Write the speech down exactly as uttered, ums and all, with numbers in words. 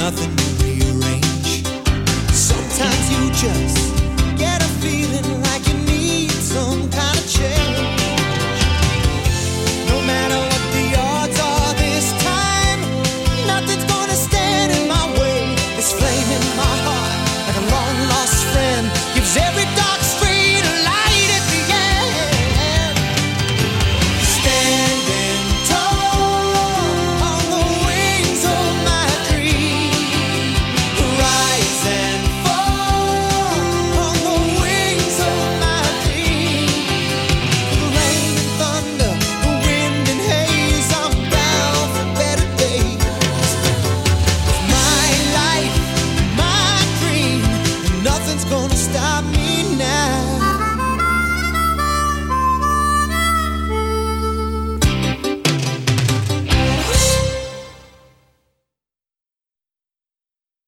nothing to rearrange. Sometimes you just get a feeling like you need some kind of change. No matter what the odds are this time, nothing's gonna stand in my way. This flame in my heart, like a long lost friend, gives every dark street a light at the end. Standing tall on the wings of my dream, rise and fall on the wings of my dream. The rain and thunder, the wind and haze, I'm bound for better days. My life, my dream, and nothing's gonna stop me.